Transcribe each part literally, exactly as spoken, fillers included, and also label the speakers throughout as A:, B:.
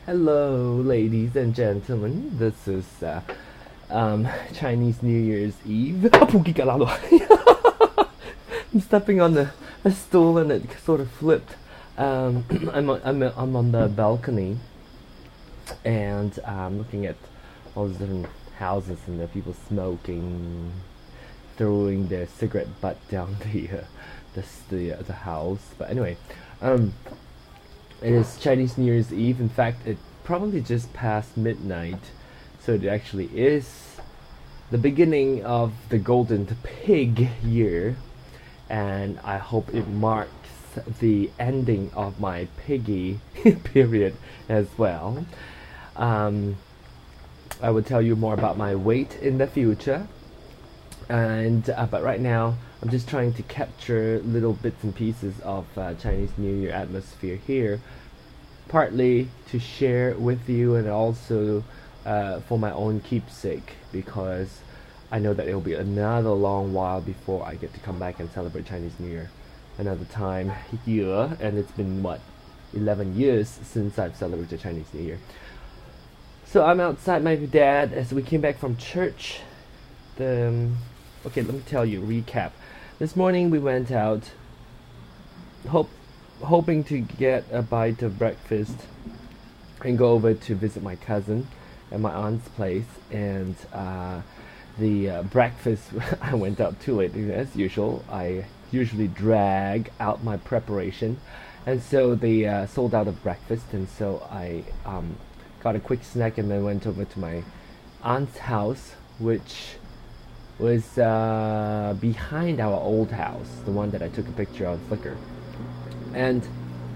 A: Hello, ladies and gentlemen. This is uh, um, Chinese New Year's Eve. I'm stepping on the a stool and it sort of flipped. Um, I'm, on, I'm, I'm on the balcony and I'm looking at all these different houses and the people smoking, throwing their cigarette butt down the uh, the the, uh, the house. But anyway, um, it is Chinese New Year's Eve. In fact, it probably just passed midnight, so it actually is the beginning of the Golden Pig year, and I hope it marks the ending of my piggy period as well. Um, I will tell you more about my weight in the future, and uh, but right now I'm just trying to capture little bits and pieces of uh, Chinese New Year atmosphere here, partly to share with you and also uh, for my own keepsake, because I know that it will be another long while before I get to come back and celebrate Chinese New Year another time here, and it's been what, eleven years since I've celebrated Chinese New Year. So I'm outside my dad as we came back from church. The um, okay, let me tell you, recap. This morning we went out, hope, hoping to get a bite of breakfast and go over to visit my cousin at my aunt's place. And uh, the uh, breakfast, I went out too late as usual. I usually drag out my preparation, and so they uh, sold out of breakfast, and so I um, got a quick snack and then went over to my aunt's house, which was uh, behind our old house, the one that I took a picture on Flickr. And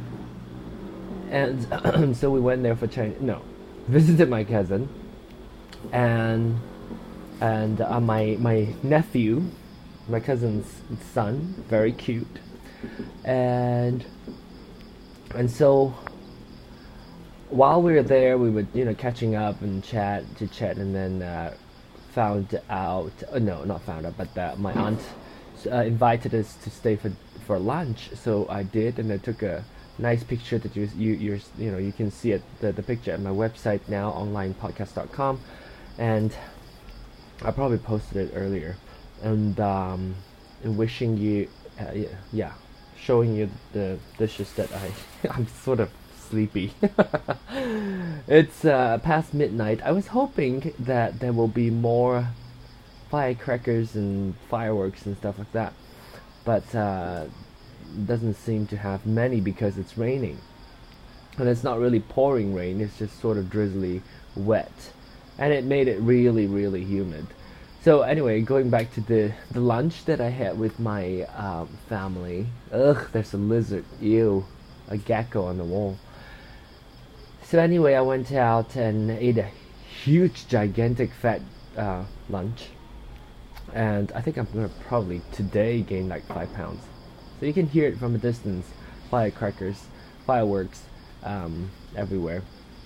A: and so we went there for Chinese, no, visited my cousin, and and uh, my my nephew, my cousin's son, very cute, and and so while we were there, we were you know catching up and chat to chat, and then uh, found out, uh, no, not found out, but uh, my aunt uh, invited us to stay for for lunch. So I did, and I took a nice picture that you you you're, you know you can see it the, the picture at my website now, online podcast dot com, and I probably posted it earlier, and um, and wishing you uh, yeah, yeah showing you the dishes that I I'm sort of sleepy. It's uh, past midnight. I was hoping that there will be more firecrackers and fireworks and stuff like that, but uh, doesn't seem to have many because it's raining, and it's not really pouring rain. It's just sort of drizzly, wet, and it made it really, really humid. So anyway, going back to the the lunch that I had with my um, family. Ugh, there's a lizard. Ew, a gecko on the wall. So anyway, I went out and ate a huge, gigantic, fat uh, lunch, and I think I'm gonna probably today gain like five pounds. So you can hear it from a distance, firecrackers, fireworks, um, everywhere.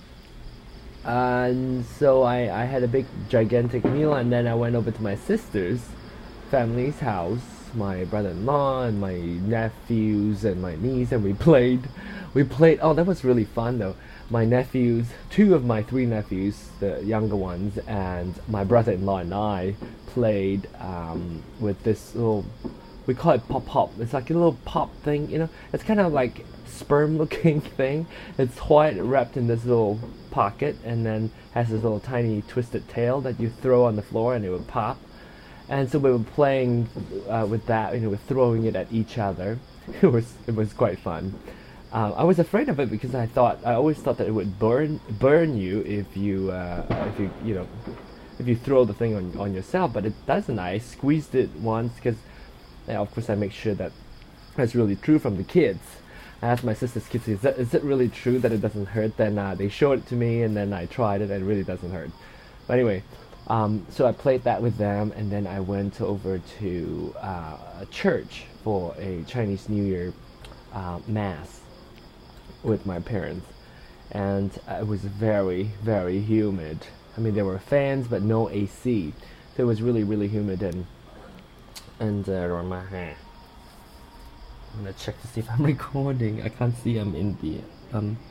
A: And so I, I had a big, gigantic meal, and then I went over to my sister's family's house, my brother-in-law and my nephews and my niece, and we played. We played. Oh, that was really fun though. My nephews, two of my three nephews, the younger ones, and my brother-in-law and I played um, with this little, we call it pop pop. It's like a little pop thing, you know. It's kind of like sperm-looking thing. It's white, wrapped in this little pocket, and then has this little tiny twisted tail that you throw on the floor, and it would pop. And so we were playing uh, with that, you know, we're throwing it at each other. It was it was quite fun. Uh, I was afraid of it because I thought I always thought that it would burn burn you if you uh, if you you know if you throw the thing on on yourself, but it doesn't. I squeezed it once because, yeah, of course, I make sure that that's really true from the kids. I asked my sister's kids, is that is it really true that it doesn't hurt? Then uh, they showed it to me, and then I tried it, and it really doesn't hurt. But anyway, um, so I played that with them, and then I went over to uh, a church for a Chinese New Year uh, mass with my parents, and uh, it was very, very humid. I mean, there were fans, but no A C, so it was really, really humid, and and uh, my hair. I'm gonna check to see if I'm recording. I can't see I'm in the um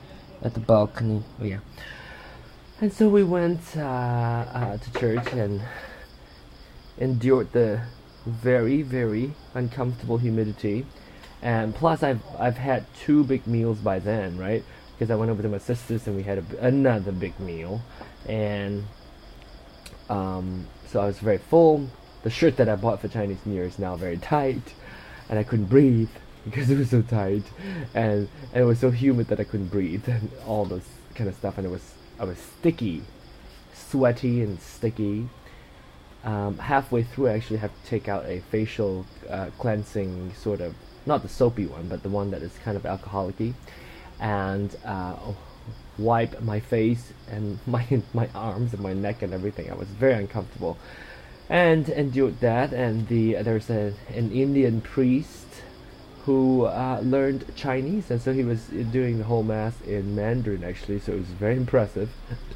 A: at the balcony. Oh yeah. And so we went uh, uh, to church and endured the very very uncomfortable humidity, and plus I've I've had two big meals by then, right? Because I went over to my sister's and we had a, another big meal, and um, so I was very full. The shirt that I bought for Chinese New Year is now very tight, and I couldn't breathe because it was so tight, and, and it was so humid that I couldn't breathe, and all this kind of stuff, and it was I was sticky, sweaty and sticky. Um, halfway through, I actually have to take out a facial uh, cleansing sort of, not the soapy one, but the one that is kind of alcoholic-y, and uh, wipe my face and my my arms and my neck and everything. I was very uncomfortable, and endured that. And the there's a an Indian priest who uh, learned Chinese, and so he was doing the whole mass in Mandarin actually. So it was very impressive.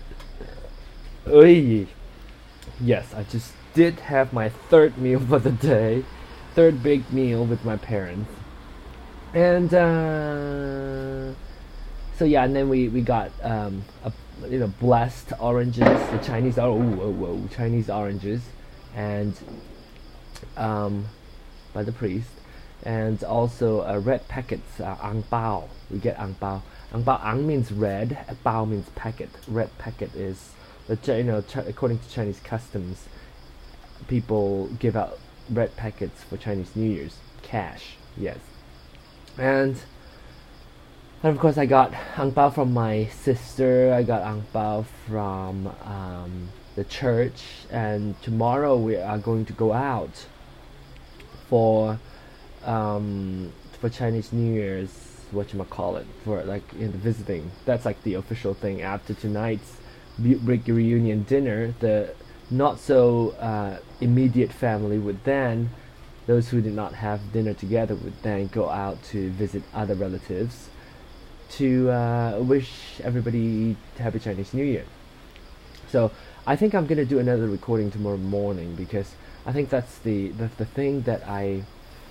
A: Oy. Yes, I just did have my third meal for the day, third big meal with my parents, and uh, so yeah, and then we we got um, a, you know blessed oranges, the Chinese oh whoa whoa Chinese oranges, and um, by the priest, and also uh, red packets, uh, ang bao. We get ang bao. Ang bao, ang means red, bao means packet. Red packet is the you know ch- according to Chinese customs, people give out red packets for Chinese New Year's, cash, yes. And, and of course I got ang bao from my sister. I got ang bao from um, the church, and tomorrow we are going to go out for um, for Chinese New Year's, whatchamacallit, for like in the visiting. That's like the official thing after tonight's big reunion dinner. The not so uh, immediate family would then, those who did not have dinner together would then go out to visit other relatives to uh, wish everybody happy Chinese New Year. So I think I'm gonna do another recording tomorrow morning, because I think that's the that's the thing that I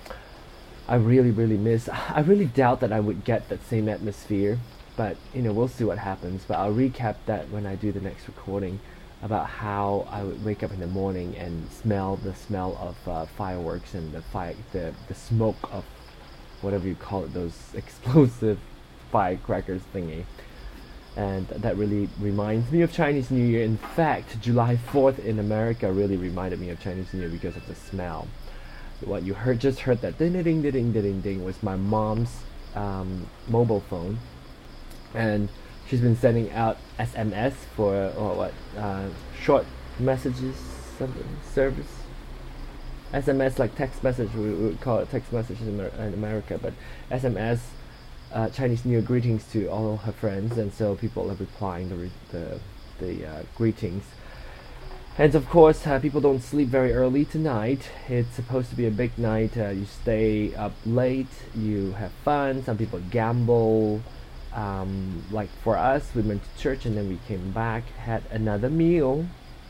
A: I really really miss. I really doubt that I would get that same atmosphere, but you know, we'll see what happens. But I'll recap that when I do the next recording, about how I would wake up in the morning and smell the smell of uh, fireworks and the fire, the the smoke of whatever you call it, those explosive firecrackers thingy. And that really reminds me of Chinese New Year. In fact, July fourth in America really reminded me of Chinese New Year because of the smell. What you heard just heard that ding ding ding ding ding ding was my mom's um, mobile phone, and she's been sending out S M S for or what uh, short messages something service. S M S, like text message, we would call it text message in, Amer- in America, but S M S, uh, Chinese New Year greetings to all her friends, and so people are replying the re- the, the uh, greetings. And of course, uh, people don't sleep very early tonight. It's supposed to be a big night. Uh, you stay up late, you have fun. Some people gamble. Um, like for us, we went to church and then we came back, had another meal.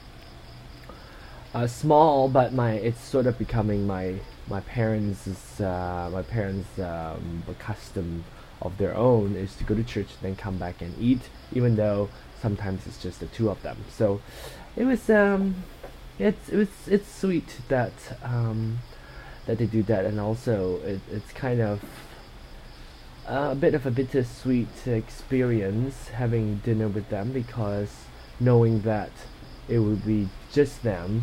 A: Uh, small, but my it's sort of becoming my my parents' uh, my parents' um, custom of their own is to go to church and then come back and eat, even though sometimes it's just the two of them. So it was um, it's it was it's sweet that um, that they do that, and also it, it's kind of Uh, a bit of a bittersweet experience having dinner with them, because knowing that it would be just them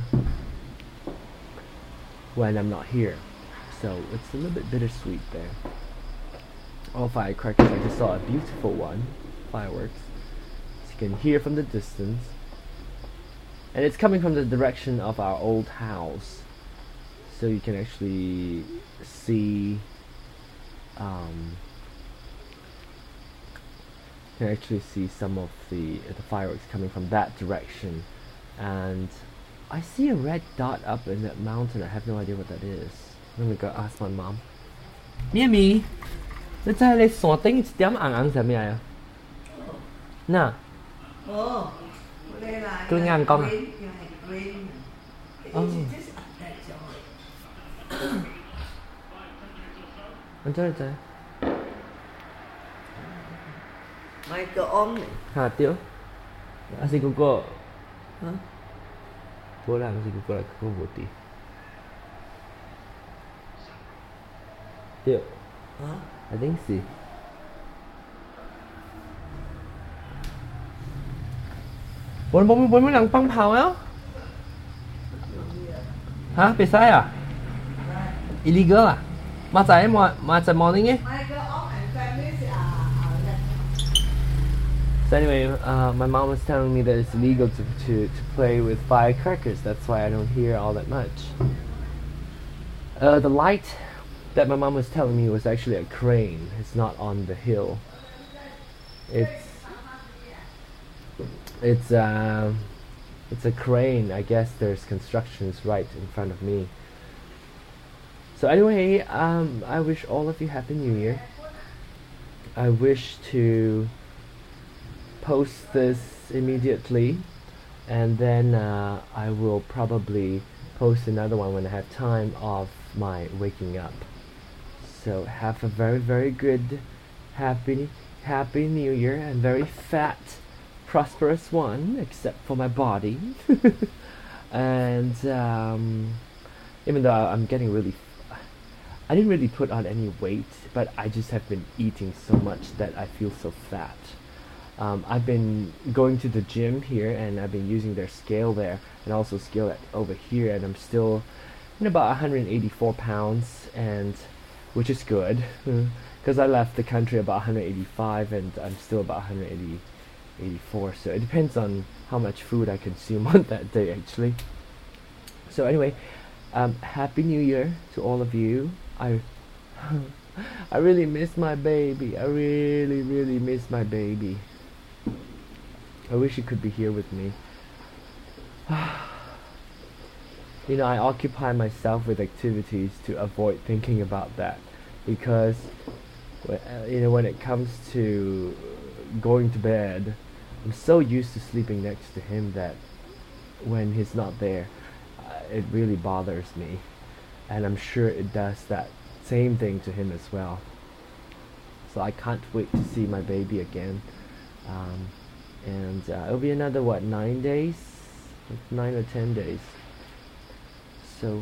A: when I'm not here. So it's a little bit bittersweet there. All firecrackers. I just saw a beautiful one, fireworks, as you can hear from the distance, and it's coming from the direction of our old house, so you can actually see um, can actually see some of the uh, the fireworks coming from that direction. And I see a red dot up in that mountain. I have no idea what that is. I'm gonna go ask my mom. Mimi, 你真係你山頂一點硬硬係咩啊？嗱，
B: 哦，你嚟，
A: 佢硬講啊。哦。我真係真。
B: Mai cơ ôm này.
A: Hả tiêu? Asi kuko.
B: Hả?
A: Bố làm gì kuko là kuko vô tí. Tiêu.
B: Hả?
A: I think so. Bố bố bố mới làm băng pháo á? Hả? Bị sai à? Illegal à? Mà tại mà mà tại morning ấy.
B: Mai cơ ôm and family are are left.
A: So anyway, uh, my mom was telling me that it's illegal to, to, to play with firecrackers. That's why I don't hear all that much. Uh, the light that my mom was telling me was actually a crane. It's not on the hill. It's it's uh, it's a crane. I guess there's constructions right in front of me. So anyway, um, I wish all of you Happy New Year. I wish to post this immediately, and then uh, I will probably post another one when I have time of my waking up. So have a very very good happy happy New Year, and very fat prosperous one, except for my body. And um, even though I'm getting really I didn't really put on any weight, but I just have been eating so much that I feel so fat. Um, I've been going to the gym here, and I've been using their scale there, and also scale it over here, and I'm still in about one hundred eighty-four pounds, and which is good, because I left the country about one hundred eighty-five, and I'm still about one hundred eighty, eighty-four. So it depends on how much food I consume on that day, actually. So anyway, um, Happy New Year to all of you. I I really miss my baby. I really, really miss my baby. I wish he could be here with me. You know, I occupy myself with activities to avoid thinking about that, because you know, when it comes to going to bed, I'm so used to sleeping next to him that when he's not there, uh, it really bothers me. And I'm sure it does that same thing to him as well. So I can't wait to see my baby again. Um, and uh, it'll be another what, nine days, nine or ten days. So,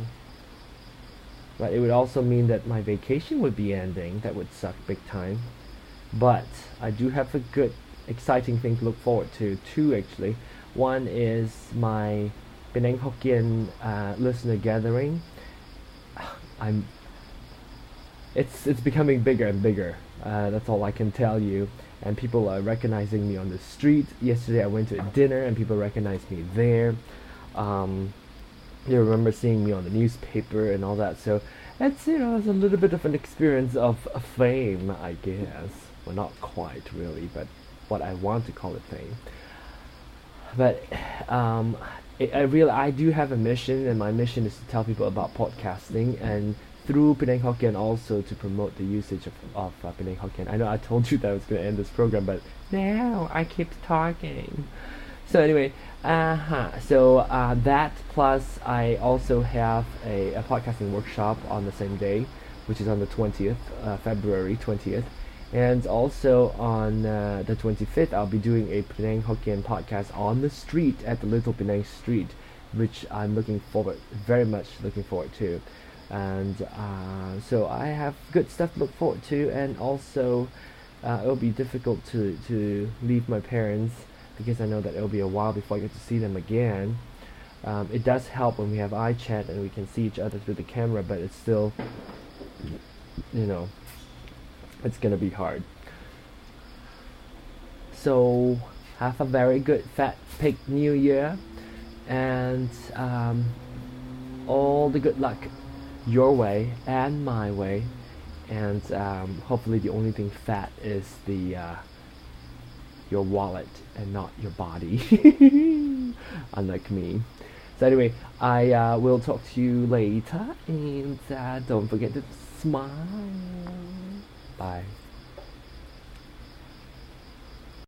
A: but it would also mean that my vacation would be ending. That would suck big time. But I do have a good, exciting thing to look forward to. Two actually. One is my Penang Hokkien uh, listener gathering. I'm it's it's becoming bigger and bigger. Uh, that's all I can tell you. And people are recognizing me on the street. Yesterday I went to a dinner and people recognized me there. Um, you remember seeing me on the newspaper and all that. So it's, you know, it's a little bit of an experience of fame, I guess. Well, not quite really, but what I want to call it fame. But um, I really, I do have a mission, and my mission is to tell people about podcasting, and through Penang Hokkien also to promote the usage of, of uh, Penang Hokkien. I know I told you that I was going to end this program, but now I keep talking. So anyway, uh-huh. so uh, that plus I also have a, a podcasting workshop on the same day, which is on the twentieth, uh, February twentieth. And also on uh, the twenty-fifth, I'll be doing a Penang Hokkien podcast on the street at the Little Penang Street, which I'm looking forward, very much looking forward to. And uh, so I have good stuff to look forward to, and also uh, it'll be difficult to, to leave my parents, because I know that it'll be a while before I get to see them again. Um, it does help when we have eye chat and we can see each other through the camera, but it's still, you know, it's gonna be hard. So have a very good fat pig New Year, and um, all the good luck your way and my way, and um, hopefully the only thing fat is the uh, your wallet and not your body, unlike me. So anyway, I uh, will talk to you later, and uh, don't forget to smile. Bye.